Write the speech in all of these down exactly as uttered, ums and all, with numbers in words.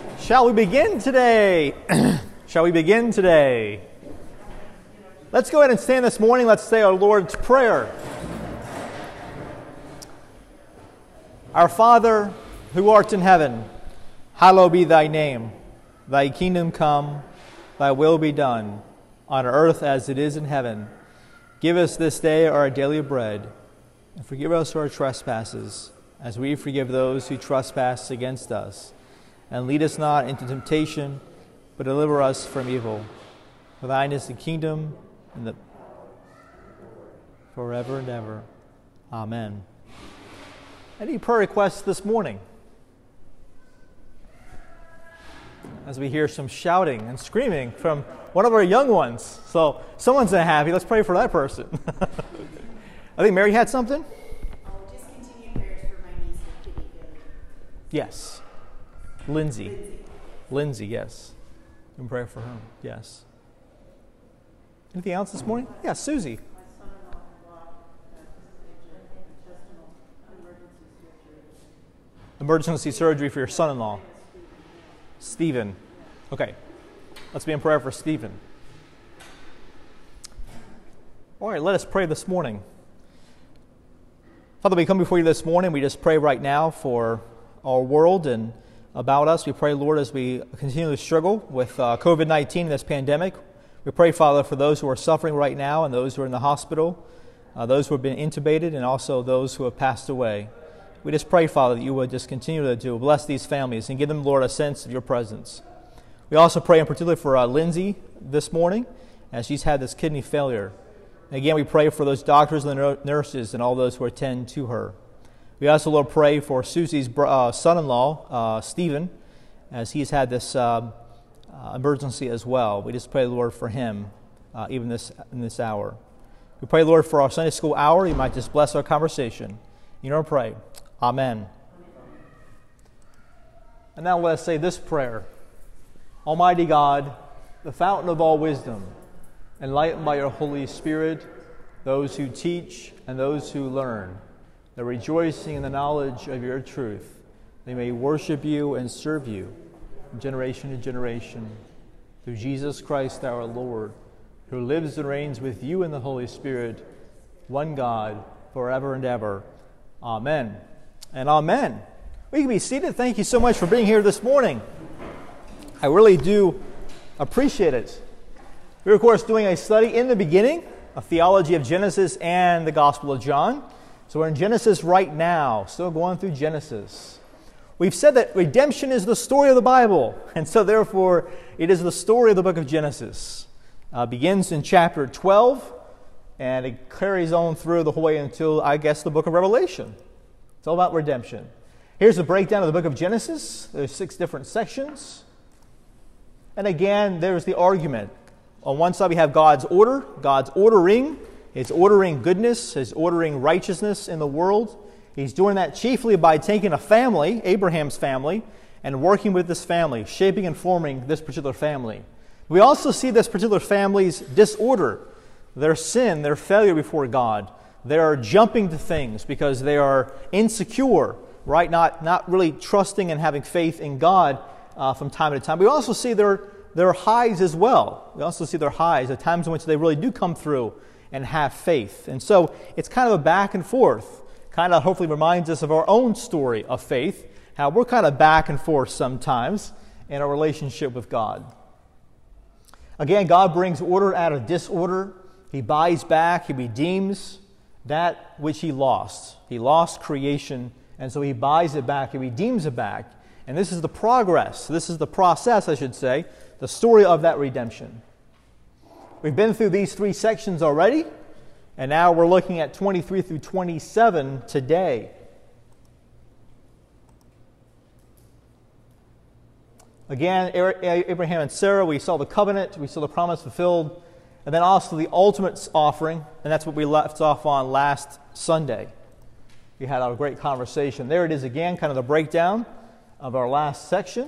Shall we begin today? Shall we begin today? Let's go ahead and stand this morning. Let's say our Lord's Prayer. Our Father, who art in heaven, hallowed be thy name. Thy kingdom come, thy will be done, on earth as it is in heaven. Give us this day our daily bread, and forgive us our trespasses, as we forgive those who trespass against us. And lead us not into temptation, but deliver us from evil. For thine is the kingdom, and the forever and ever. Amen. Any prayer requests this morning? As we hear some shouting and screaming from one of our young ones. So someone's not happy. Let's pray for that person. I think Mary had something? Oh, just continue prayers for my niece with kidney failure. Yes. Lindsay. Lindsay. Lindsay, yes. You can pray for her. Yes. Anything else this morning? Yeah, Susie. My son-in-law bought intestinal emergency surgery. Emergency surgery for your son-in-law. Stephen. Okay. Let's be in prayer for Stephen. All right, let us pray this morning. Father, we come before you this morning. We just pray right now for our world and about us. We pray, Lord, as we continue to struggle with uh, covid nineteen, this pandemic. We pray, Father, for those who are suffering right now and those who are in the hospital, uh, those who have been intubated, and also those who have passed away. We just pray, Father, that you would just continue to do, bless these families and give them, Lord, a sense of your presence. We also pray in particular for uh, Lindsay this morning, as she's had this kidney failure. And again, we pray for those doctors and the nurses and all those who attend to her. We also, Lord, pray for Susie's uh, son-in-law, uh, Stephen, as he's had this uh, uh, emergency as well. We just pray, Lord, for him, uh, even this in this hour. We pray, Lord, for our Sunday school hour. You might just bless our conversation. You know, pray. Amen. And now let us say this prayer. Almighty God, the fountain of all wisdom, enlighten by your Holy Spirit those who teach and those who learn, that rejoicing in the knowledge of your truth, they may worship you and serve you from generation to generation. Through Jesus Christ our Lord, who lives and reigns with you in the Holy Spirit, one God, forever and ever. Amen. And amen. We can be seated. Thank you so much for being here this morning. I really do appreciate it. We're, of course, doing a study in the beginning, a theology of Genesis and the Gospel of John. So we're in Genesis right now, still going through Genesis. We've said that redemption is the story of the Bible, and so therefore it is the story of the book of Genesis. Uh, begins in chapter twelve, and it carries on through the whole way until, I guess, the book of Revelation. It's all about redemption. Here's the breakdown of the book of Genesis. There's six different sections. And again, there's the argument. On one side we have God's order, God's ordering. He's ordering goodness, He's ordering righteousness in the world. He's doing that chiefly by taking a family, Abraham's family, and working with this family, shaping and forming this particular family. We also see this particular family's disorder, their sin, their failure before God. They are jumping to things because they are insecure, right? Not, not really trusting and having faith in God uh, from time to time. We also see their, their highs as well. We also see their highs, the times in which they really do come through and have faith. And so it's kind of a back and forth. Kind of hopefully reminds us of our own story of faith, how we're kind of back and forth sometimes in our relationship with God. Again, God brings order out of disorder. He buys back, He redeems that which He lost. He lost creation, and so He buys it back, He redeems it back. And this is the progress, this is the process, I should say, the story of that redemption. We've been through these three sections already, and now we're looking at twenty-three through twenty-seven today. Again, Abraham and Sarah, we saw the covenant, we saw the promise fulfilled, and then also the ultimate offering, and that's what we left off on last Sunday. We had a great conversation. There it is again, kind of the breakdown of our last section.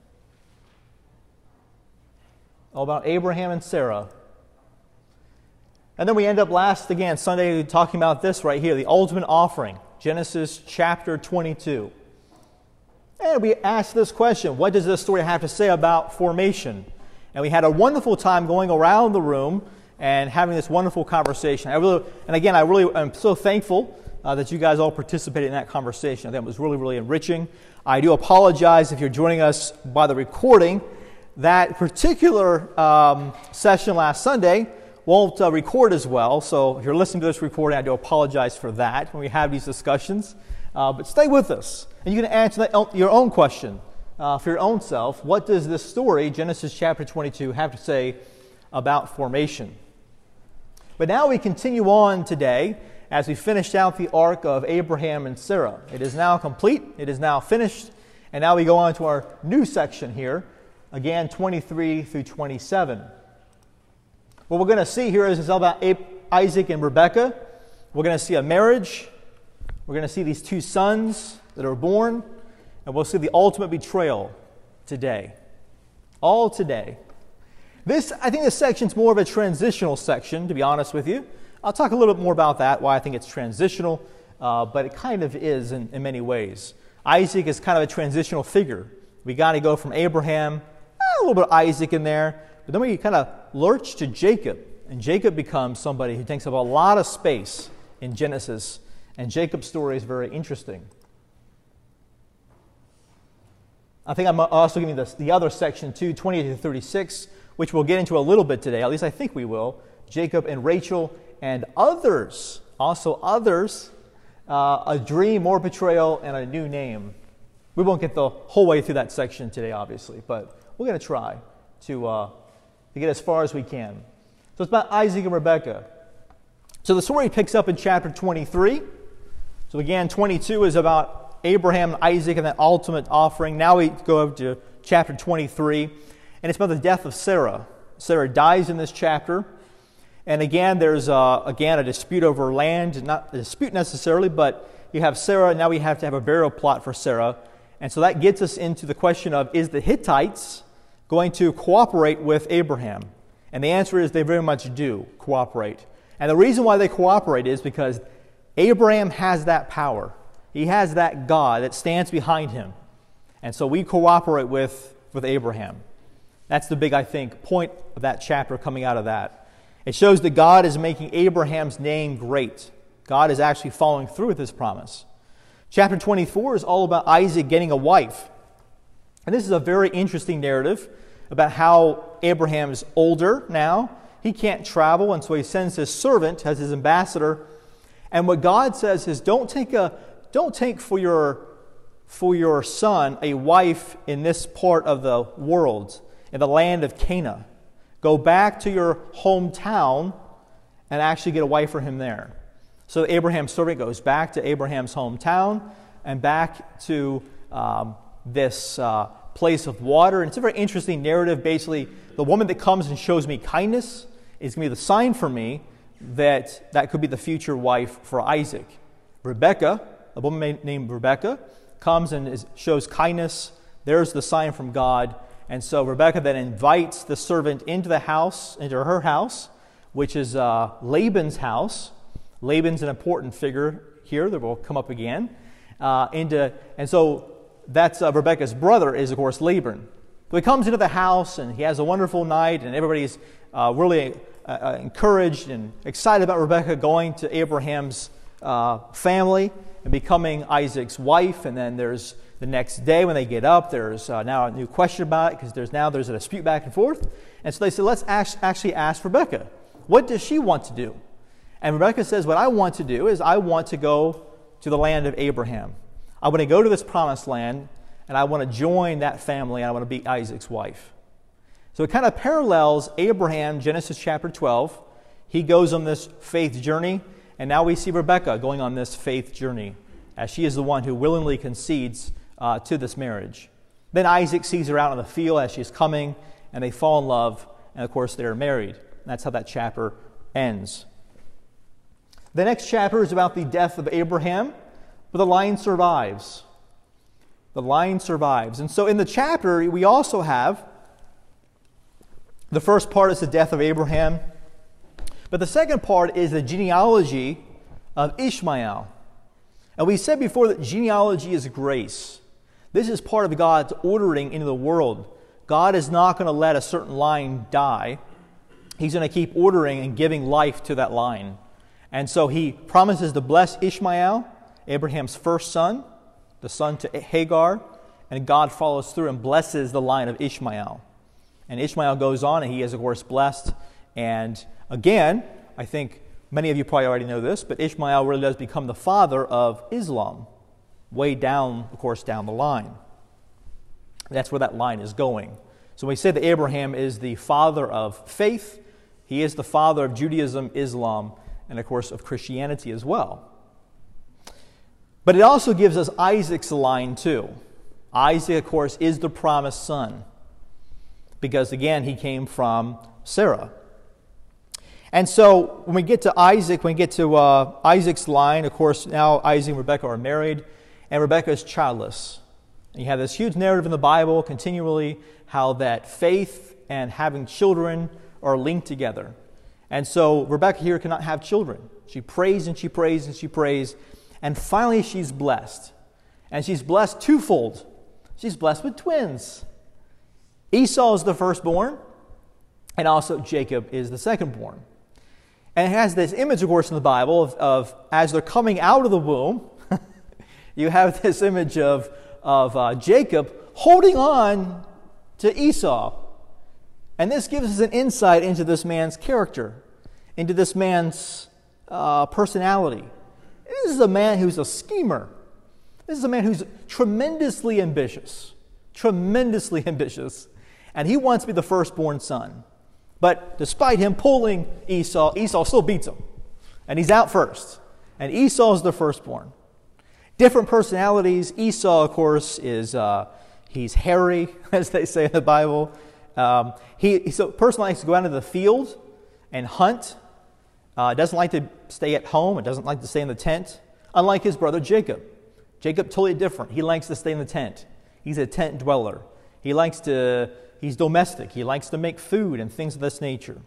All about Abraham and Sarah. And then we end up last, again, Sunday, talking about this right here, the ultimate offering, Genesis chapter twenty-two. And we asked this question, what does this story have to say about formation? And we had a wonderful time going around the room and having this wonderful conversation. I really, and again, I really am so thankful uh, that you guys all participated in that conversation. I think it was really, really enriching. I do apologize if you're joining us by the recording. That particular um, session last Sunday won't uh, record as well, so if you're listening to this recording, I do apologize for that when we have these discussions. Uh, but stay with us, and you can answer that, your own question uh, for your own self. What does this story, Genesis chapter twenty-two, have to say about formation? But now we continue on today as we finished out the arc of Abraham and Sarah. It is now complete, it is now finished, and now we go on to our new section here, again, twenty-three through twenty-seven. What we're going to see here is it's all about Isaac and Rebekah. We're going to see a marriage. We're going to see these two sons that are born. And we'll see the ultimate betrayal today. All today. This, I think this section's more of a transitional section, to be honest with you. I'll talk a little bit more about that, why I think it's transitional. Uh, but it kind of is in, in many ways. Isaac is kind of a transitional figure. We got to go from Abraham, a little bit of Isaac in there. But then we kind of lurch to Jacob, and Jacob becomes somebody who takes up a lot of space in Genesis, and Jacob's story is very interesting. I think I'm also giving you this, the other section too, twenty to thirty-six, which we'll get into a little bit today, at least I think we will. Jacob and Rachel and others, also others, uh, a dream, more betrayal, and a new name. We won't get the whole way through that section today, obviously, but we're going to try to... Uh, to get as far as we can. So it's about Isaac and Rebekah. So the story picks up in chapter twenty-three. So again, twenty-two is about Abraham and Isaac and that ultimate offering. Now we go up to chapter twenty-three, and it's about the death of Sarah. Sarah dies in this chapter. And again, there's uh, again a dispute over land. Not a dispute necessarily, but you have Sarah. Now we have to have a burial plot for Sarah. And so that gets us into the question of, is the Hittites going to cooperate with Abraham? And the answer is they very much do cooperate. And the reason why they cooperate is because Abraham has that power. He has that God that stands behind him. And so we cooperate with, with Abraham. That's the big, I think, point of that chapter coming out of that. It shows that God is making Abraham's name great. God is actually following through with his promise. Chapter twenty-four is all about Isaac getting a wife. And this is a very interesting narrative about how Abraham is older now. He can't travel, and so he sends his servant as his ambassador. And what God says is, don't take a don't take for your for your son a wife in this part of the world, in the land of Canaan. Go back to your hometown and actually get a wife for him there. So Abraham's servant goes back to Abraham's hometown and back to um, this uh, place of water. And it's a very interesting narrative. Basically, the woman that comes and shows me kindness is going to be the sign for me that that could be the future wife for Isaac. Rebekah, a woman named Rebekah, comes and is, shows kindness. There's the sign from God. And so Rebekah then invites the servant into the house, into her house, which is uh, Laban's house. Laban's an important figure here that will come up again. Uh, into, and so that's uh, Rebekah's brother is, of course, Laban. So he comes into the house and he has a wonderful night, and everybody's uh, really uh, encouraged and excited about Rebekah going to Abraham's uh, family and becoming Isaac's wife. And then there's the next day when they get up, there's uh, now a new question about it because there's now there's a dispute back and forth. And so they said, let's ask, actually ask Rebekah, what does she want to do? And Rebekah says, what I want to do is I want to go to the land of Abraham. I want to go to this promised land, and I want to join that family, and I want to be Isaac's wife. So it kind of parallels Abraham, Genesis chapter twelve. He goes on this faith journey, and now we see Rebekah going on this faith journey, as she is the one who willingly concedes uh, to this marriage. Then Isaac sees her out in the field as she's coming, and they fall in love, and of course they're married. And that's how that chapter ends. The next chapter is about the death of Abraham, but the line survives. The line survives. And so in the chapter, we also have, the first part is the death of Abraham, but the second part is the genealogy of Ishmael. And we said before that genealogy is grace. This is part of God's ordering into the world. God is not going to let a certain line die. He's going to keep ordering and giving life to that line. And so he promises to bless Ishmael, Abraham's first son, the son to Hagar, and God follows through and blesses the line of Ishmael. And Ishmael goes on, and he is, of course, blessed. And again, I think many of you probably already know this, but Ishmael really does become the father of Islam, way down, of course, down the line. That's where that line is going. So we say that Abraham is the father of faith. He is the father of Judaism, Islam, and, of course, of Christianity as well. But it also gives us Isaac's line, too. Isaac, of course, is the promised son, because, again, he came from Sarah. And so when we get to Isaac, when we get to uh, Isaac's line, of course, now Isaac and Rebekah are married, and Rebekah is childless. And you have this huge narrative in the Bible continually how that faith and having children are linked together. And so Rebekah here cannot have children. She prays and she prays and she prays, and finally she's blessed. And she's blessed twofold. She's blessed with twins. Esau is the firstborn, and also Jacob is the secondborn. And it has this image, of course, in the Bible of, of as they're coming out of the womb, you have this image of, of uh, Jacob holding on to Esau. And this gives us an insight into this man's character, into this man's uh, personality. This is a man who's a schemer. This is a man who's tremendously ambitious, tremendously ambitious, and he wants to be the firstborn son. But despite him pulling Esau, Esau still beats him, and he's out first. And Esau is the firstborn. Different personalities. Esau, of course, is uh, he's hairy, as they say in the Bible. Um, he he's a person likes to go out into the field and hunt. Uh, doesn't like to stay at home. It doesn't like to stay in the tent. Unlike his brother Jacob. Jacob totally different. He likes to stay in the tent. He's a tent dweller. He likes to. He's domestic. He likes to make food and things of this nature.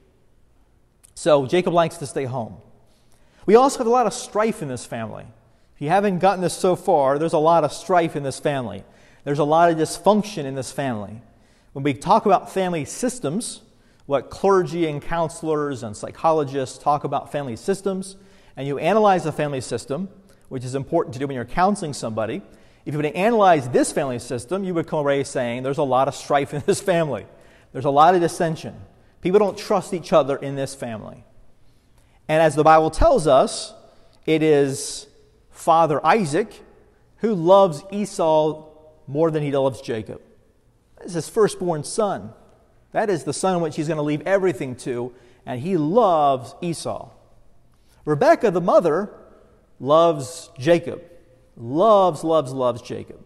So Jacob likes to stay home. We also have a lot of strife in this family. If you haven't gotten this so far, there's a lot of strife in this family. There's a lot of dysfunction in this family. When we talk about family systems, what clergy and counselors and psychologists talk about family systems, and you analyze the family system, which is important to do when you're counseling somebody, if you were to analyze this family system, you would come away saying there's a lot of strife in this family. There's a lot of dissension. People don't trust each other in this family. And as the Bible tells us, it is Father Isaac who loves Esau more than he loves Jacob. This is his firstborn son. That is the son in which he's going to leave everything to, and he loves Esau. Rebekah, the mother, loves Jacob. Loves, loves, loves Jacob.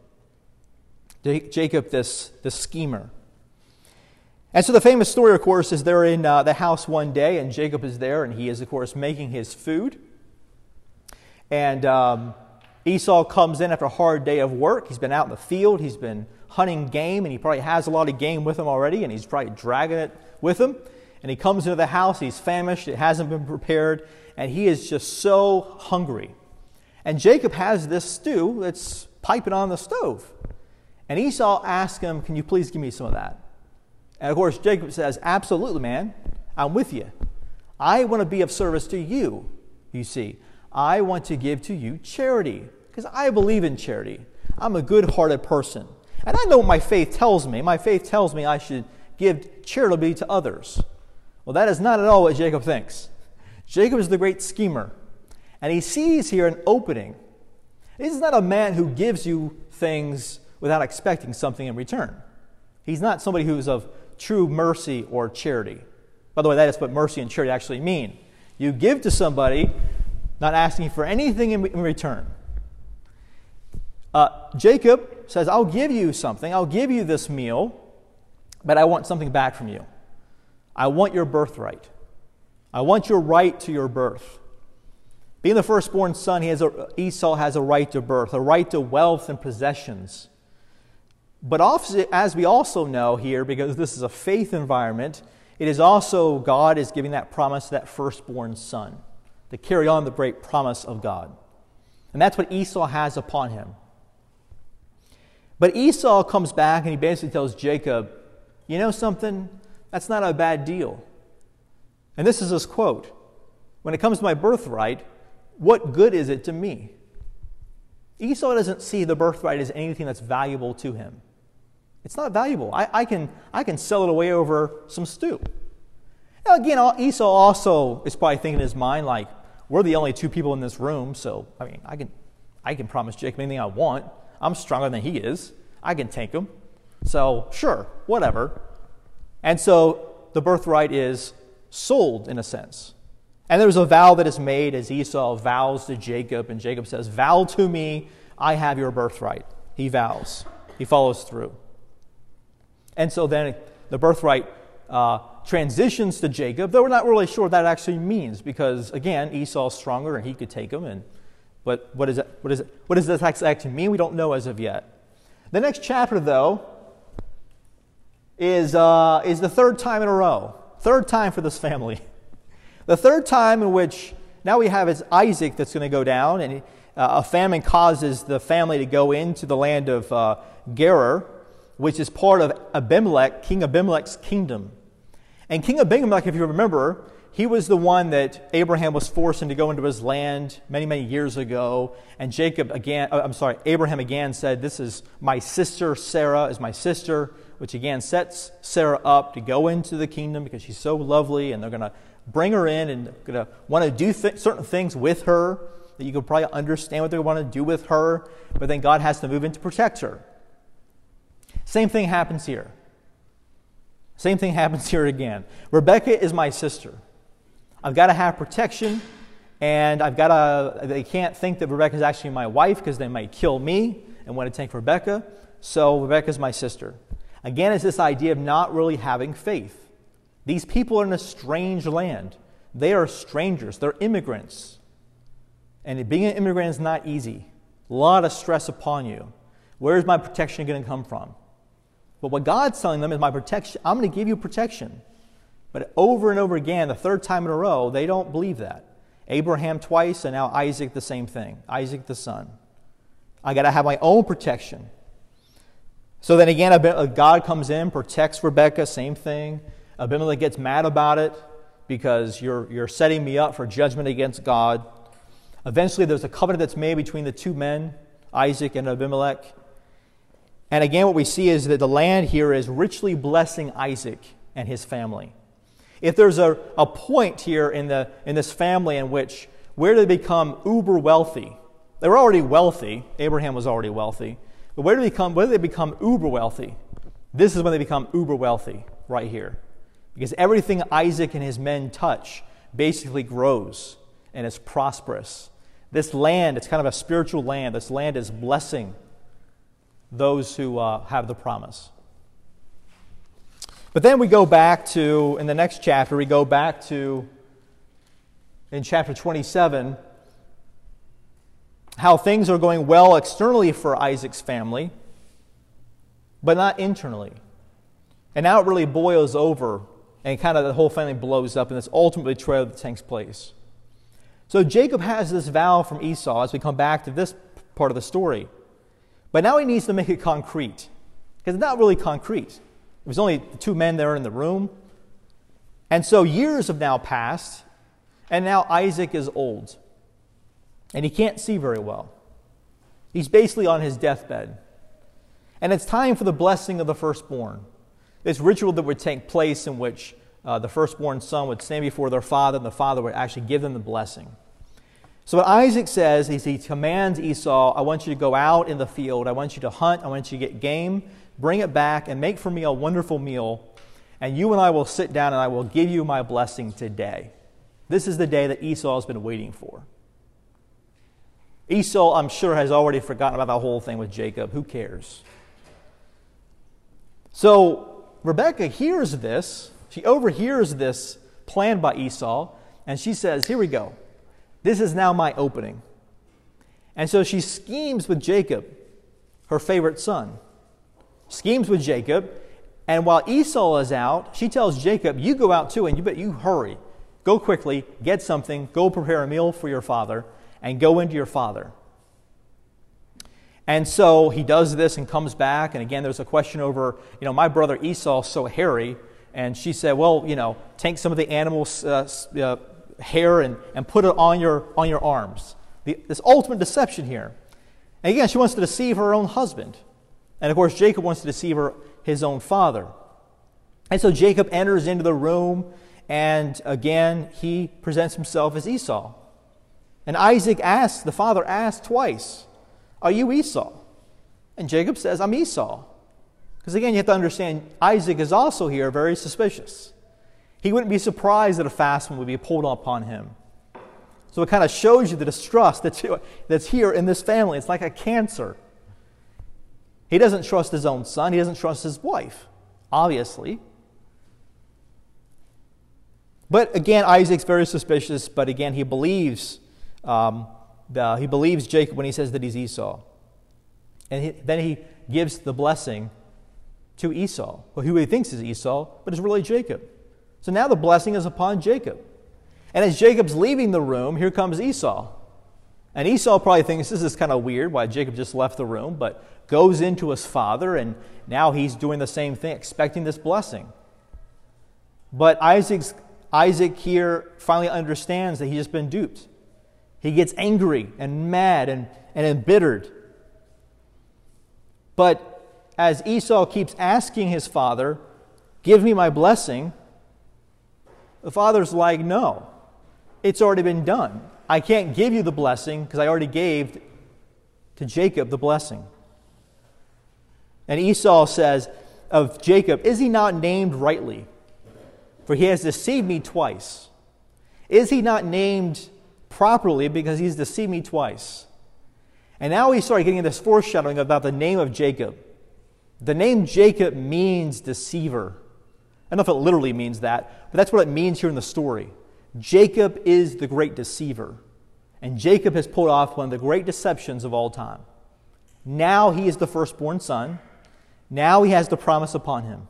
Jacob, this, this schemer. And so the famous story, of course, is they're in uh, the house one day, and Jacob is there, and he is, of course, making his food. And um, Esau comes in after a hard day of work. He's been out in the field. He's been hunting game, and he probably has a lot of game with him already, and he's probably dragging it with him. And he comes into the house. He's famished. It hasn't been prepared, and he is just so hungry. And Jacob has this stew that's piping on the stove. And Esau asks him, can you please give me some of that? And of course, Jacob says, absolutely, man. I'm with you. I want to be of service to you, you see. I want to give to you charity because I believe in charity. I'm a good-hearted person. And I know what my faith tells me. My faith tells me I should give charitably to others. Well, that is not at all what Jacob thinks. Jacob is the great schemer. And he sees here an opening. This is not a man who gives you things without expecting something in return. He's not somebody who is of true mercy or charity. By the way, that is what mercy and charity actually mean. You give to somebody not asking for anything in, in return. Uh, Jacob says, I'll give you something. I'll give you this meal, but I want something back from you. I want your birthright. I want your right to your birth. Being the firstborn son, he has a, Esau has a right to birth, a right to wealth and possessions. But also, as we also know here, because this is a faith environment, it is also God is giving that promise to that firstborn son to carry on the great promise of God. And that's what Esau has upon him. But Esau comes back and he basically tells Jacob, you know something? That's not a bad deal. And this is his quote. When it comes to my birthright, what good is it to me? Esau doesn't see the birthright as anything that's valuable to him. It's not valuable. I, I, can, I can sell it away over some stew. Now again, Esau also is probably thinking in his mind, like, we're the only two people in this room, so, I mean, I can, I can promise Jacob anything I want. I'm stronger than he is. I can take him. So, sure, whatever. And so the birthright is sold in a sense. And there's a vow that is made as Esau vows to Jacob, and Jacob says, vow to me, I have your birthright. He vows. He follows through. And so then the birthright uh, transitions to Jacob, though we're not really sure what that actually means, because, again, Esau's stronger and he could take him. And But what, is it, what, is it, what does this actually mean? We don't know as of yet. The next chapter, though, is, uh, is the third time in a row. Third time for this family. The third time in which now we have is Isaac that's going to go down, and uh, a famine causes the family to go into the land of uh, Gerar, which is part of Abimelech, King Abimelech's kingdom. And King Abimelech, if you remember, he was the one that Abraham was forcing to go into his land many, many years ago. And Jacob again, I'm sorry, Abraham again said, this is my sister, Sarah is my sister, which again sets Sarah up to go into the kingdom because she's so lovely, and they're going to bring her in and going to want to do th- certain things with her that you could probably understand what they want to do with her, but then God has to move in to protect her. Same thing happens here. Same thing happens here again. Rebecca is my sister. I've got to have protection, and I've got to, they can't think that Rebecca is actually my wife because they might kill me and want to take Rebecca. So Rebecca is my sister. Again, it's this idea of not really having faith. These people are in a strange land. They are strangers. They're immigrants. And being an immigrant is not easy. A lot of stress upon you. Where is my protection going to come from? But what God's telling them is my protection, I'm going to give you protection. But over and over again, the third time in a row, they don't believe that. Abraham twice, and now Isaac the same thing. Isaac the son. I got to have my own protection. So then again, God comes in, protects Rebekah, same thing. Abimelech gets mad about it because you're, you're setting me up for judgment against God. Eventually, there's a covenant that's made between the two men, Isaac and Abimelech. And again, what we see is that the land here is richly blessing Isaac and his family. If there's a, a point here in, the, in this family in which, where do they become uber wealthy? They were already wealthy. Abraham was already wealthy. But where do they become, where do they become uber wealthy? This is when they become uber wealthy, right here. Because everything Isaac and his men touch basically grows and is prosperous. This land, it's kind of a spiritual land. This land is blessing those who uh, have the promise. But then we go back to, in the next chapter, we go back to, in chapter twenty-seven, how things are going well externally for Isaac's family, but not internally. And now it really boils over, and kind of the whole family blows up, and this ultimate betrayal that takes place. So Jacob has this vow from Esau as we come back to this part of the story. But now he needs to make it concrete, because it's not really concrete. There was only two men there in the room. And so years have now passed, and now Isaac is old. And he can't see very well. He's basically on his deathbed. And it's time for the blessing of the firstborn. This ritual that would take place in which uh, the firstborn son would stand before their father, and the father would actually give them the blessing. So what Isaac says is he commands Esau, I want you to go out in the field. I want you to hunt. I want you to get game. Bring it back and make for me a wonderful meal. And you and I will sit down and I will give you my blessing today. This is the day that Esau has been waiting for. Esau, I'm sure, has already forgotten about the whole thing with Jacob. Who cares? So Rebekah hears this. She overhears this plan by Esau. And she says, here we go. This is now my opening. And so she schemes with Jacob, her favorite son. Schemes with Jacob. And while Esau is out, she tells Jacob, you go out too, and you bet you hurry. Go quickly, get something, go prepare a meal for your father, and go into your father. And so he does this and comes back, and again, there's a question over, you know, my brother Esau's so hairy, and she said, well, you know, take some of the animal's uh, uh, hair and, and put it on your, on your arms. The, this ultimate deception here. And again, she wants to deceive her own husband. And of course, Jacob wants to deceive her, his own father. And so Jacob enters into the room, and again, he presents himself as Esau. And Isaac asks, the father asks twice, are you Esau? And Jacob says, I'm Esau. Because again, you have to understand, Isaac is also here very suspicious. He wouldn't be surprised that a fast one would be pulled upon him. So it kind of shows you the distrust that's, that's here in this family. It's like a cancer. He doesn't trust his own son. He doesn't trust his wife, obviously. But again, Isaac's very suspicious, but again, he believes um, the, he believes Jacob when he says that he's Esau. And he, then he gives the blessing to Esau, who he thinks is Esau, but is really Jacob. So now the blessing is upon Jacob. And as Jacob's leaving the room, here comes Esau. And Esau probably thinks this is kind of weird why Jacob just left the room, but goes into his father, and now he's doing the same thing, expecting this blessing. But Isaac's, Isaac here finally understands that he's just been duped. He gets angry and mad and, and embittered. But as Esau keeps asking his father, give me my blessing, the father's like, no, it's already been done. I can't give you the blessing because I already gave to Jacob the blessing. And Esau says of Jacob, is he not named rightly? For he has deceived me twice. Is he not named properly because he's deceived me twice? And now we start getting this foreshadowing about the name of Jacob. The name Jacob means deceiver. I don't know if it literally means that, but that's what it means here in the story. Jacob is the great deceiver. And Jacob has pulled off one of the great deceptions of all time. Now he is the firstborn son. Now he has the promise upon him.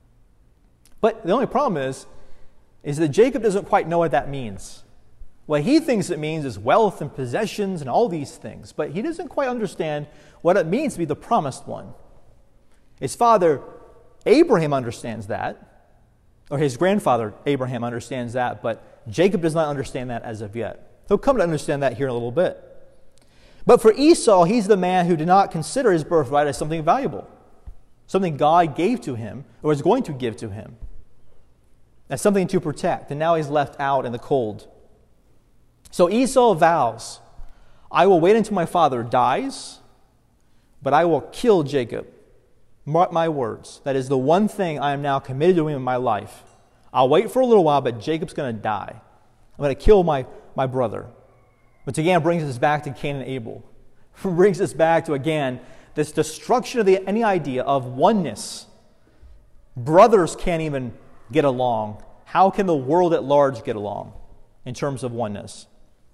But the only problem is, is that Jacob doesn't quite know what that means. What he thinks it means is wealth and possessions and all these things, but he doesn't quite understand what it means to be the promised one. His father Abraham understands that, or his grandfather Abraham understands that, but Jacob does not understand that as of yet. He'll come to understand that here in a little bit. But for Esau, he's the man who did not consider his birthright as something valuable, something God gave to him or is going to give to him, as something to protect, and now he's left out in the cold. So Esau vows, I will wait until my father dies, but I will kill Jacob. Mark my words. That is the one thing I am now committed to doing in my life. I'll wait for a little while, but Jacob's going to die. I'm going to kill my, my brother. Which again brings us back to Cain and Abel. brings us back to, again, this destruction of the, any idea of oneness. Brothers can't even get along. How can the world at large get along in terms of oneness?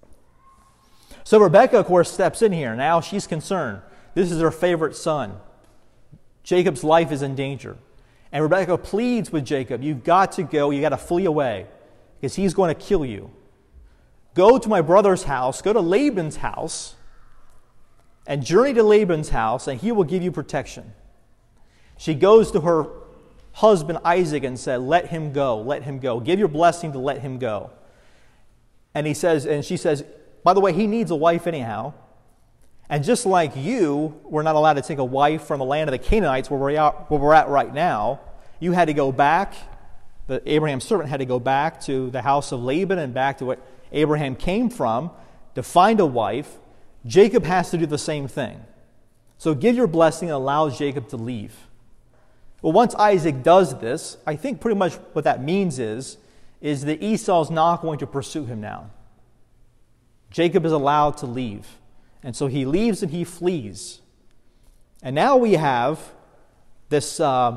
So Rebekah, of course, steps in here. Now she's concerned. This is her favorite son. Jacob's life is in danger. And Rebekah pleads with Jacob, you've got to go, you've got to flee away, because he's going to kill you. Go to my brother's house, go to Laban's house, and journey to Laban's house, and he will give you protection. She goes to her husband Isaac and said, let him go, let him go. Give your blessing to let him go. And he says, and she says, by the way, he needs a wife anyhow. And just like you were not allowed to take a wife from the land of the Canaanites where we're at, where we're at right now, you had to go back, the Abraham's servant had to go back to the house of Laban and back to what Abraham came from to find a wife. Jacob has to do the same thing. So give your blessing and allow Jacob to leave. Well, once Isaac does this, I think pretty much what that means is, is that Esau's not going to pursue him now. Jacob is allowed to leave. And so he leaves and he flees. And now we have this, uh,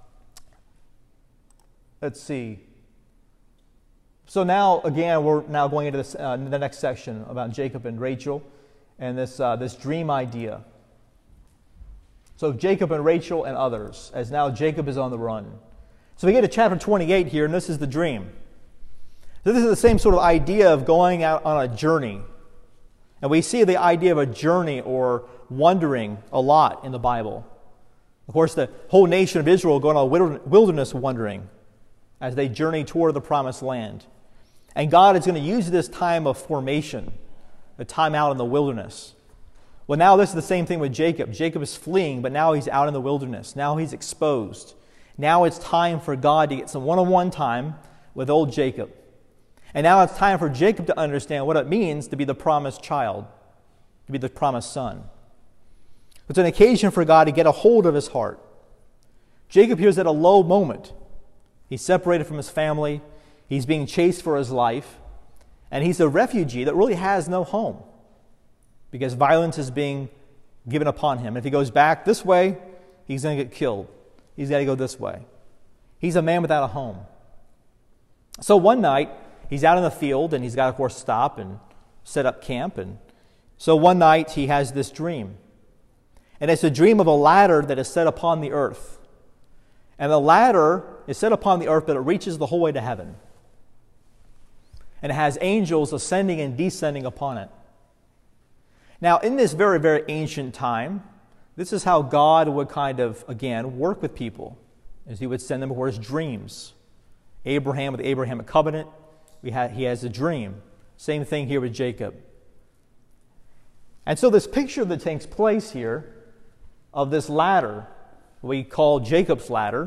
let's see. So now, again, we're now going into this, uh, the next section about Jacob and Rachel and this, uh, this dream idea. So Jacob and Rachel and others, as now Jacob is on the run. So we get to chapter twenty-eight here, and this is the dream. So this is the same sort of idea of going out on a journey. And we see the idea of a journey or wandering a lot in the Bible. Of course, the whole nation of Israel going on a wilderness wandering as they journey toward the promised land. And God is going to use this time of formation, the time out in the wilderness. Well, now this is the same thing with Jacob. Jacob is fleeing, but now he's out in the wilderness. Now he's exposed. Now it's time for God to get some one-on-one time with old Jacob. And now it's time for Jacob to understand what it means to be the promised child, to be the promised son. It's an occasion for God to get a hold of his heart. Jacob here is at a low moment. He's separated from his family. He's being chased for his life. And he's a refugee that really has no home because violence is being given upon him. If he goes back this way, he's going to get killed. He's got to go this way. He's a man without a home. So one night, he's out in the field, and he's got to, of course, stop and set up camp. And so one night, he has this dream. And it's a dream of a ladder that is set upon the earth. And the ladder is set upon the earth, but it reaches the whole way to heaven. And it has angels ascending and descending upon it. Now, in this very, very ancient time, this is how God would kind of, again, work with people, as he would send them towards dreams. Abraham with the Abrahamic covenant, we had, he has a dream. Same thing here with Jacob. And so this picture that takes place here of this ladder, we call Jacob's ladder,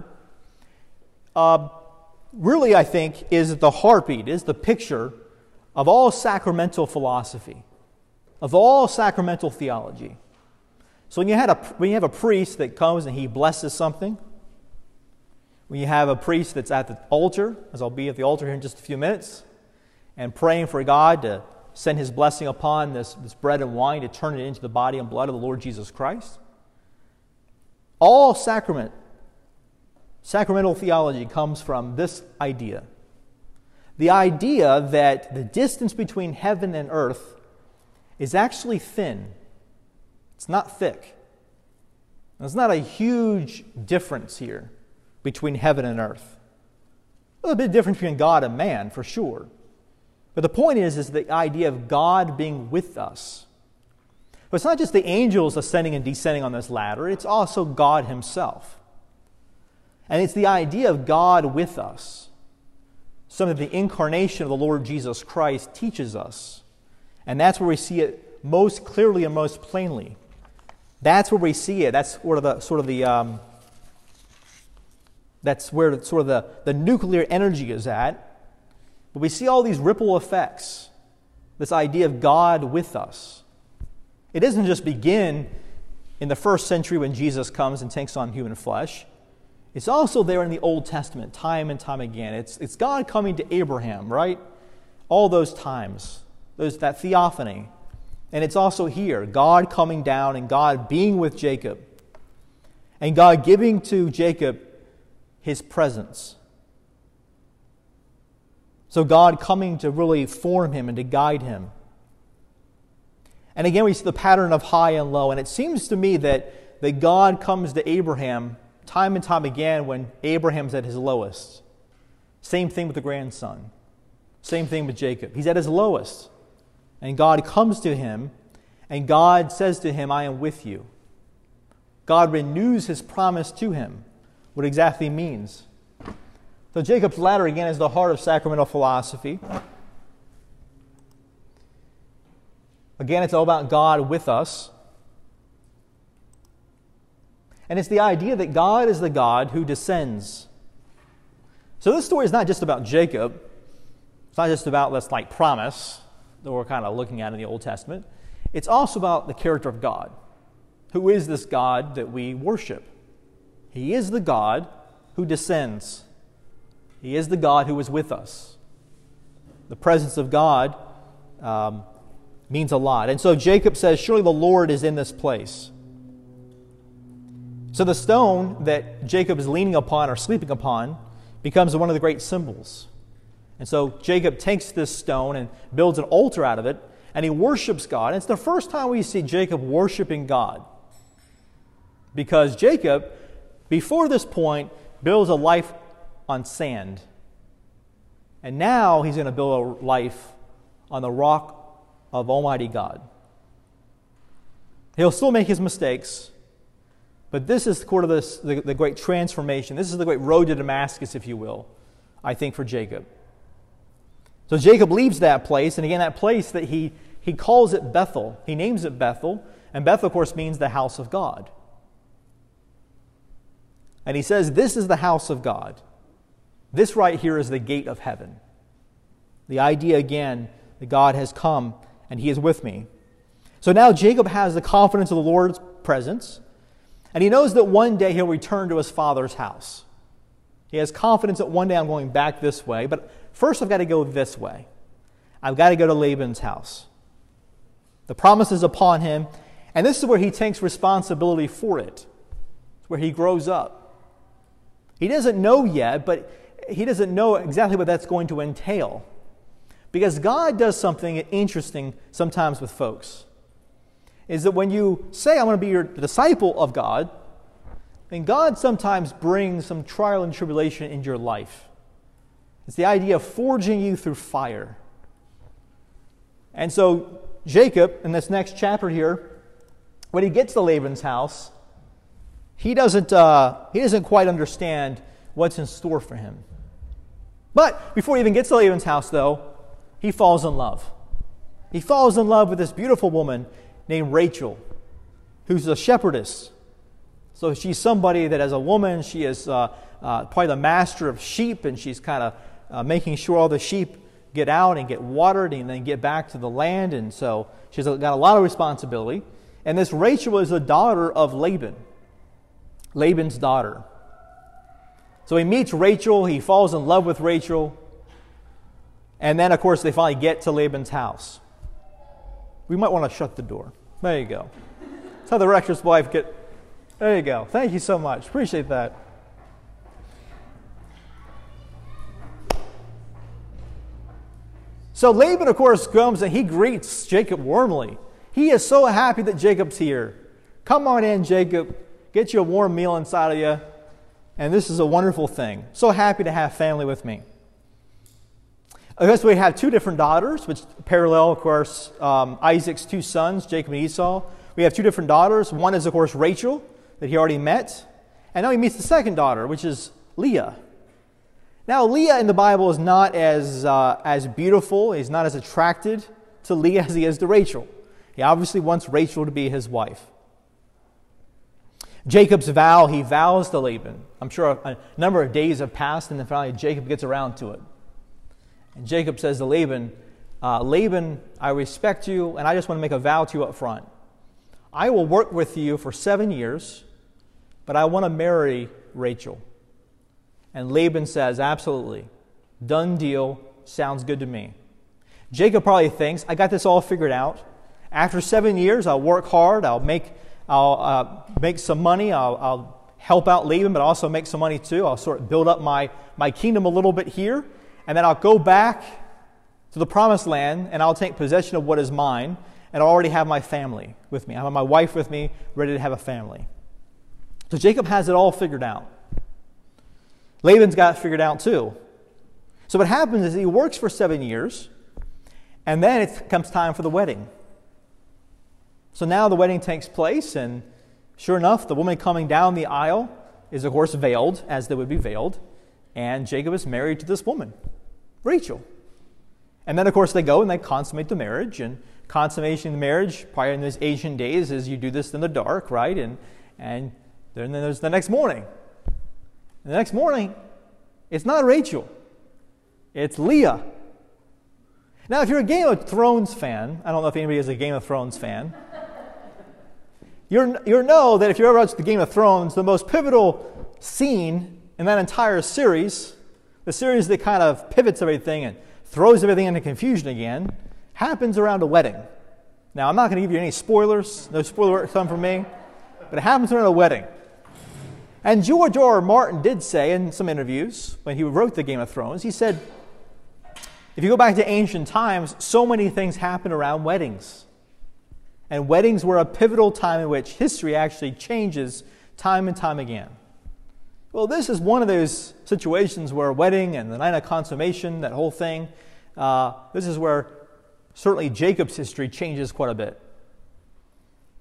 uh, really, I think, is the heartbeat, is the picture of all sacramental philosophy, of all sacramental theology. So when you, had a, when you have a priest that comes and he blesses something, when you have a priest that's at the altar, as I'll be at the altar here in just a few minutes, and praying for God to send his blessing upon this, this bread and wine to turn it into the body and blood of the Lord Jesus Christ, all sacrament, sacramental theology comes from this idea. The idea that the distance between heaven and earth is actually thin. It's not thick. There's not a huge difference here between heaven and earth. There's a bit of difference between God and man, for sure. But the point is, is the idea of God being with us. But it's not just the angels ascending and descending on this ladder, it's also God himself. And it's the idea of God with us. Something the incarnation of the Lord Jesus Christ teaches us. And that's where we see it most clearly and most plainly. That's where we see it. That's sort of the sort of the um, that's where sort of the, the nuclear energy is at. But we see all these ripple effects. This idea of God with us. It doesn't just begin in the first century when Jesus comes and takes on human flesh. It's also there in the Old Testament, time and time again. It's, it's God coming to Abraham, right? All those times. There's that theophany. And it's also here, God coming down and God being with Jacob. And God giving to Jacob his presence. So God coming to really form him and to guide him. And again, we see the pattern of high and low. And it seems to me that, that God comes to Abraham time and time again when Abraham's at his lowest. Same thing with the grandson. Same thing with Jacob. He's at his lowest. And God comes to him, and God says to him, I am with you. God renews his promise to him, what it exactly means. So Jacob's ladder, again, is the heart of sacramental philosophy. Again, it's all about God with us. And it's the idea that God is the God who descends. So this story is not just about Jacob. It's not just about this like promise that we're kind of looking at in the Old Testament. It's also about the character of God. Who is this God that we worship? He is the God who descends. He is the God who is with us. The presence of God um, means a lot. And so Jacob says, surely the Lord is in this place. So the stone that Jacob is leaning upon or sleeping upon becomes one of the great symbols. And so Jacob takes this stone and builds an altar out of it, and he worships God. And it's the first time we see Jacob worshiping God. Because Jacob, before this point, builds a life on sand. And now he's going to build a life on the rock of Almighty God, He'll still make his mistakes, but this is sort of this, the, the great transformation. This is the great road to Damascus, if you will, I think, for Jacob. So Jacob leaves that place, and again, that place that he, he calls it Bethel. He names it Bethel, and Bethel, of course, means the house of God. And he says, this is the house of God. This right here is the gate of heaven. The idea, again, that God has come and he is with me. So now Jacob has the confidence of the Lord's presence, and he knows that one day he'll return to his father's house. He has confidence that one day I'm going back this way, but first I've got to go this way. I've got to go to Laban's house. The promise is upon him, and this is where he takes responsibility for it. It's where he grows up. He doesn't know yet, but he doesn't know exactly what that's going to entail. Because God does something interesting sometimes with folks. Is that when you say, I'm going to be your disciple of God, then God sometimes brings some trial and tribulation into your life. It's the idea of forging you through fire. And so Jacob, in this next chapter here, when he gets to Laban's house, he doesn't, uh, he doesn't quite understand what's in store for him. But before he even gets to Laban's house, though, he falls in love. He falls in love with this beautiful woman named Rachel, who's a shepherdess. So she's somebody that as a woman, she is uh, uh, probably the master of sheep, and she's kind of uh, making sure all the sheep get out and get watered and then get back to the land. And so she's got a lot of responsibility. And this Rachel is the daughter of Laban, Laban's daughter. So he meets Rachel, he falls in love with Rachel, and then, of course, they finally get to Laban's house. We might want to shut the door. There you go. That's how the rector's wife get... There you go. Thank you so much. Appreciate that. So Laban, of course, comes and he greets Jacob warmly. He is so happy that Jacob's here. Come on in, Jacob. Get you a warm meal inside of you. And this is a wonderful thing. So happy to have family with me. I guess we have two different daughters, which parallel, of course, um, Isaac's two sons, Jacob and Esau. We have two different daughters. One is, of course, Rachel, that he already met. And now he meets the second daughter, which is Leah. Now, Leah in the Bible is not as, uh, as beautiful. He's not as attracted to Leah as he is to Rachel. He obviously wants Rachel to be his wife. Jacob's vow, he vows to Laban. I'm sure a, a number of days have passed, and then finally Jacob gets around to it. And Jacob says to Laban, uh, Laban, I respect you, and I just want to make a vow to you up front. I will work with you for seven years, but I want to marry Rachel. And Laban says, absolutely. Done deal. Sounds good to me. Jacob probably thinks, I got this all figured out. After seven years, I'll work hard. I'll make, I'll uh, make some money. I'll, I'll help out Laban, but also make some money too. I'll sort of build up my, my kingdom a little bit here. And then I'll go back to the promised land, and I'll take possession of what is mine, and I'll already have my family with me. I have my wife with me, ready to have a family. So Jacob has it all figured out. Laban's got it figured out too. So what happens is he works for seven years, and then it comes time for the wedding. So now the wedding takes place, and sure enough, the woman coming down the aisle is, of course, veiled, as they would be veiled, and Jacob is married to this woman, Rachel. And then, of course, they go and they consummate the marriage, and consummation of the marriage, prior in those ancient days, is you do this in the dark, right? And and then there's the next morning. And the next morning, it's not Rachel. It's Leah. Now, if you're a Game of Thrones fan, I don't know if anybody is a Game of Thrones fan, you're, you know that if you ever watched the Game of Thrones, the most pivotal scene in that entire series, the series that kind of pivots everything and throws everything into confusion again, happens around a wedding. Now, I'm not going to give you any spoilers. No spoiler come from me. But it happens around a wedding. And George R. R. Martin did say in some interviews, when he wrote the Game of Thrones, he said, if you go back to ancient times, so many things happened around weddings. And weddings were a pivotal time in which history actually changes time and time again. Well, this is one of those situations where a wedding and the night of consummation, that whole thing, uh, this is where certainly Jacob's history changes quite a bit.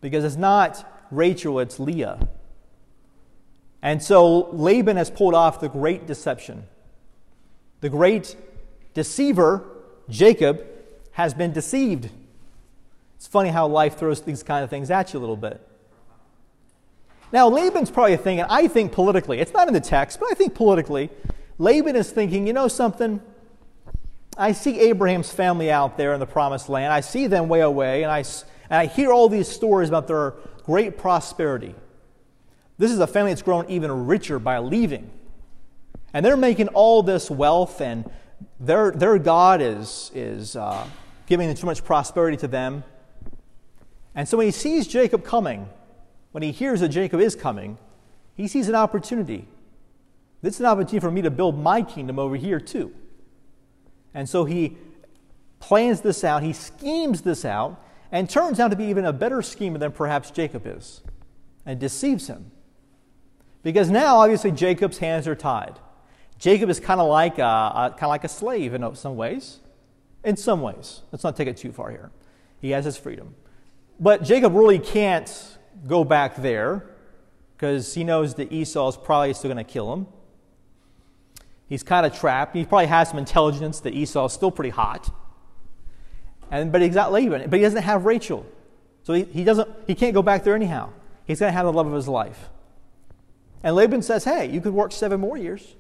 because it's not Rachel, it's Leah. And so Laban has pulled off the great deception. The great deceiver, Jacob, has been deceived. It's funny how life throws these kind of things at you a little bit. Now, Laban's probably thinking, I think politically, it's not in the text, but I think politically, Laban is thinking, you know something? I see Abraham's family out there in the promised land. I see them way away, and I, and I hear all these stories about their great prosperity. This is a family that's grown even richer by leaving. And they're making all this wealth, and their, their God is, is uh, giving them too much prosperity to them. And so when he sees Jacob coming, when he hears that Jacob is coming, he sees an opportunity. This is an opportunity for me to build my kingdom over here too. And so he plans this out, he schemes this out, and turns out to be even a better schemer than perhaps Jacob is, and deceives him. Because now, obviously, Jacob's hands are tied. Jacob is kind of like a, a, kind of like a slave in some ways. In some ways. Let's not take it too far here. He has his freedom. But Jacob really can't go back there because he knows that Esau is probably still going to kill him. He's kind of trapped. He probably has some intelligence that Esau is still pretty hot. And but he's got Laban, but he doesn't have Rachel. So he, he doesn't he can't go back there anyhow. He's going to have the love of his life. And Laban says, hey, you could work seven more years.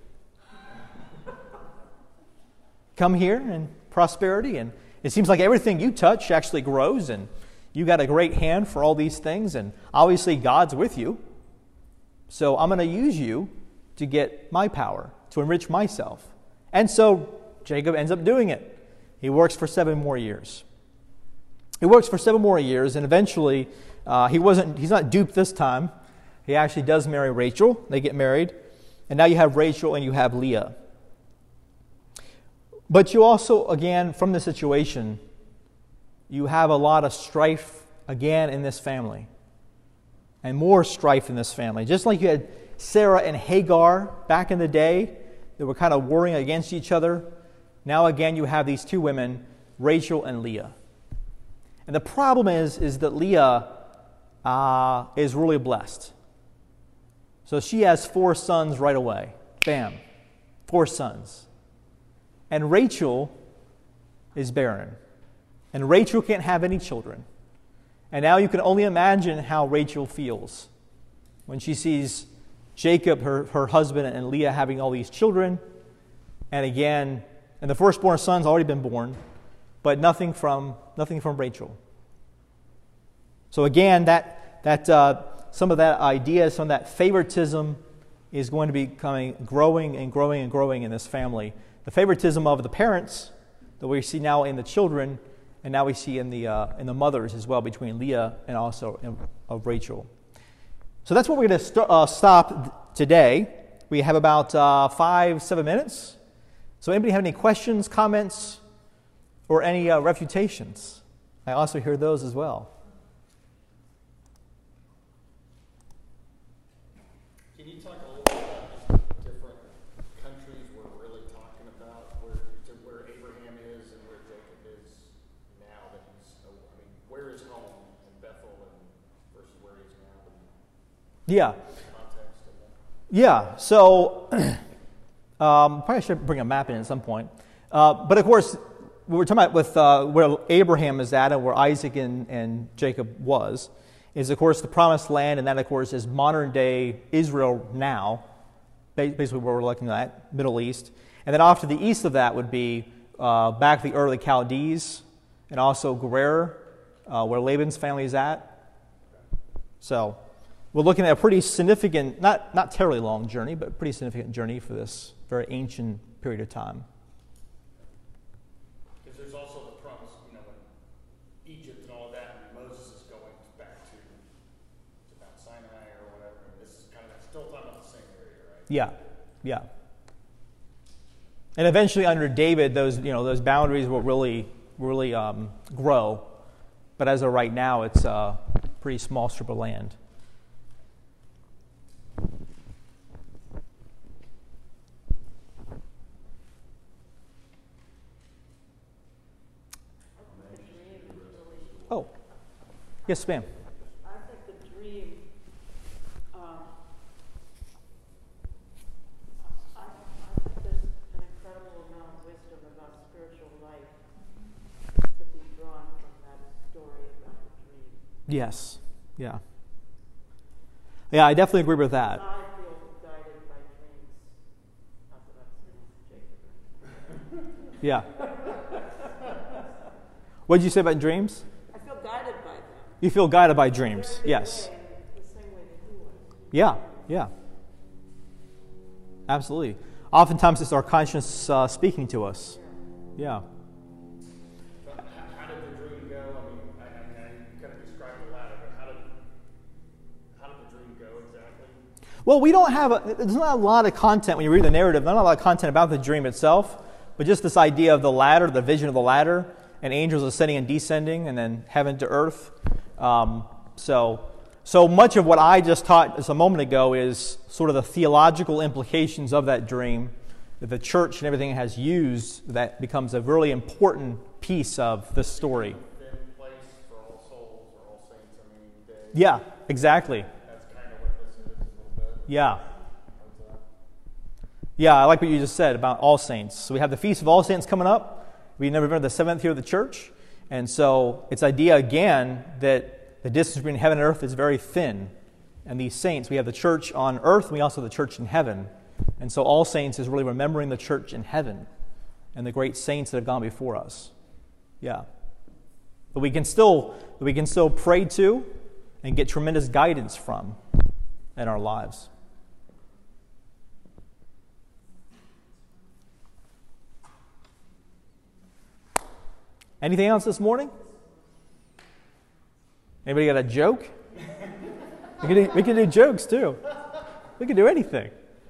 Come here in prosperity, and it seems like everything you touch actually grows, and you got a great hand for all these things, and obviously God's with you. So I'm going to use you to get my power, to enrich myself. And so Jacob ends up doing it. He works for seven more years. He works for seven more years, and eventually uh, he wasn't. He's not duped this time. He actually does marry Rachel. They get married. And now you have Rachel and you have Leah. But you also, again, from the situation, you have a lot of strife again in this family. And more strife in this family. Just like you had Sarah and Hagar back in the day, they were kind of warring against each other. Now again you have these two women, Rachel and Leah. And the problem is, is that Leah uh, is really blessed. So she has four sons right away. Bam. Four sons. And Rachel is barren. And Rachel can't have any children. And now you can only imagine how Rachel feels when she sees Jacob, her, her husband, and Leah having all these children. And again, and the firstborn son's already been born, but nothing from nothing from Rachel. So again, that that uh, some of that idea, some of that favoritism is going to be coming, growing and growing and growing in this family. The favoritism of the parents that we see now in the children, and now we see in the uh, in the mothers as well, between Leah and also in, of Rachel. So that's what we're going to st- uh, stop today. We have about uh, five, seven minutes. So anybody have any questions, comments, or any uh, refutations? I also hear those as well. Can you talk a little bit about different countries we're really talking about, where where Abraham is and where Jacob is now that he's, I mean, where is home in Bethel and versus where he is now? Yeah. Context of that. Yeah, so um, probably should bring a map in at some point. Uh, but of course, we were talking about with uh, where Abraham is at and where Isaac and, and Jacob was, is of course the promised land, and that of course is modern day Israel now, basically where we're looking at, Middle East. And then off to the east of that would be uh, back to the early Chaldees, and also Gerar, uh, where Laban's family is at. So we're looking at a pretty significant, not, not terribly long journey, but a pretty significant journey for this very ancient period of time. Because there's also the promise, you know, when Egypt and all that, and Moses is going back to, to Mount Sinai or whatever, and this is kind of still talking about the same area, right? Yeah, yeah. And eventually under David, those, you know, those boundaries will really, really um, grow. But as of right now, it's a pretty small strip of land. I have a question. Oh, yes, ma'am. I have Yes. Yeah. Yeah, I definitely agree with that. I feel guided by dreams. Not that I'm saying Jacob. Yeah. What did you say about dreams? I feel guided by them. You feel guided by dreams. Yes. The same way that he was. Yeah. Yeah. Absolutely. Oftentimes it's our conscience uh, speaking to us. Yeah. But h- how did the dream go? I mean, I, I mean, I, you kind of described the ladder, but how did how did the dream go exactly? Well, we don't have a, there's not a lot of content when you read the narrative, not a lot of content about the dream itself, but just this idea of the ladder, the vision of the ladder, and angels ascending and descending, and then heaven to earth. Um, so, so much of what I just taught just a moment ago is sort of the theological implications of that dream that the church and everything has used that becomes a really important piece of the story. Then place for all souls or all saints. I mean, day. Yeah, exactly. That's kind of what this is a little bit. Yeah. How's that? Yeah, I like what you just said about All Saints. So we have the Feast of All Saints coming up. We never remember the seventh year of the church. And so it's idea again that the distance between heaven and earth is very thin. And these saints, we have the church on earth and we also have the church in heaven. And so All Saints is really remembering the church in heaven and the great saints that have gone before us. Yeah. But we can still we can still pray to and get tremendous guidance from in our lives. Anything else this morning? Anybody got a joke? We can do, we can do jokes too. We can do anything.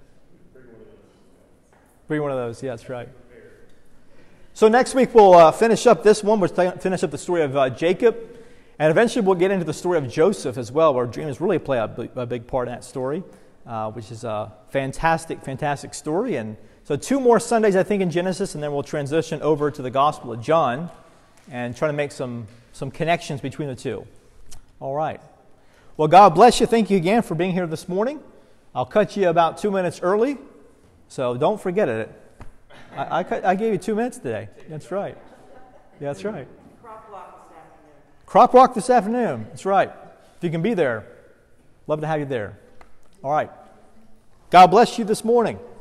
Bring one of those. Yeah, that's right. So next week we'll uh, finish up this one. We'll finish up the story of uh, Jacob. And eventually we'll get into the story of Joseph as well, where dreams really play a big, a big part in that story, uh, which is a fantastic, fantastic story. And so two more Sundays, I think, in Genesis, and then we'll transition over to the Gospel of John and try to make some, some connections between the two. All right. Well, God bless you. Thank you again for being here this morning. I'll cut you about two minutes early, so don't forget it. I, I, cut, I gave you two minutes today. That's right. Yeah, that's right. Crop walk this afternoon. Crop walk this afternoon. That's right. If you can be there, love to have you there. All right. God bless you this morning.